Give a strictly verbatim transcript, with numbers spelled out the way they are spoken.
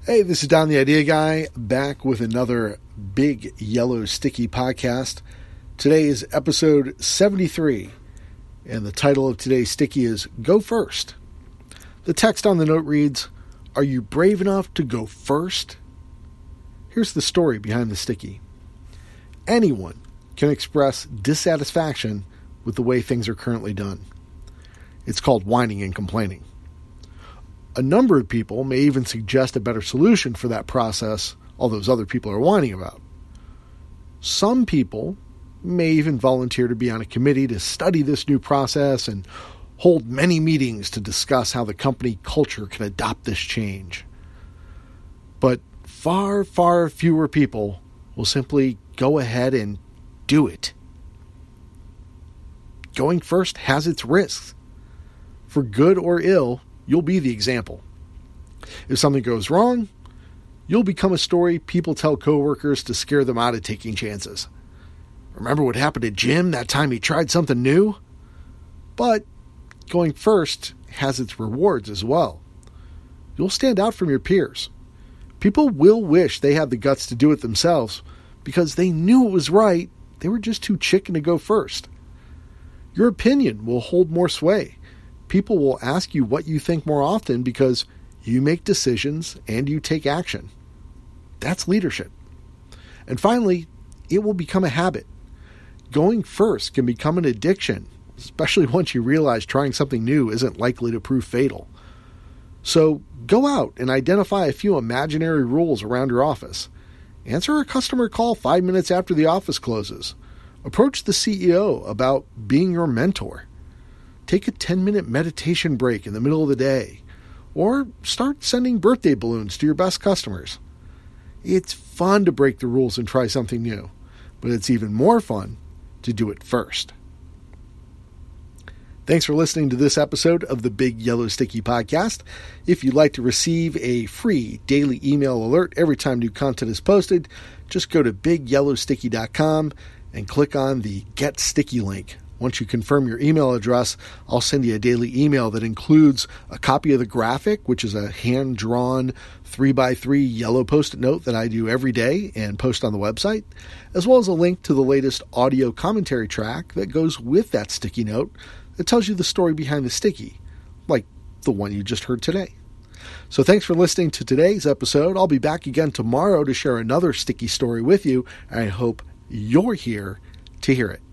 Hey, this is Don the Idea Guy, back with another Big Yellow Sticky podcast. Today is episode seventy-three, and the title of today's sticky is Go First. The text on the note reads, "Are you brave enough to go first?" Here's the story behind the sticky. Anyone can express dissatisfaction with the way things are currently done. It's called whining and complaining. A number of people may even suggest a better solution for that process all those other people are whining about. Some people may even volunteer to be on a committee to study this new process and hold many meetings to discuss how the company culture can adopt this change. But far, far fewer people will simply go ahead and do it. Going first has its risks. For good or ill, you'll be the example. If something goes wrong, you'll become a story people tell coworkers to scare them out of taking chances. Remember what happened to Jim that time he tried something new? But going first has its rewards as well. You'll stand out from your peers. People will wish they had the guts to do it themselves because they knew it was right. They were just too chicken to go first. Your opinion will hold more sway. People will ask you what you think more often because you make decisions and you take action. That's leadership. And finally, it will become a habit. Going first can become an addiction, especially once you realize trying something new isn't likely to prove fatal. So go out and identify a few imaginary rules around your office. Answer a customer call five minutes after the office closes. Approach the C E O about being your mentor. Take a ten-minute meditation break in the middle of the day, or start sending birthday balloons to your best customers. It's fun to break the rules and try something new, but it's even more fun to do it first. Thanks for listening to this episode of the Big Yellow Sticky podcast. If you'd like to receive a free daily email alert every time new content is posted, just go to big yellow sticky dot com and click on the Get Sticky link. Once you confirm your email address, I'll send you a daily email that includes a copy of the graphic, which is a hand-drawn three by three yellow post-it note that I do every day and post on the website, as well as a link to the latest audio commentary track that goes with that sticky note that tells you the story behind the sticky, like the one you just heard today. So thanks for listening to today's episode. I'll be back again tomorrow to share another sticky story with you, and I hope you're here to hear it.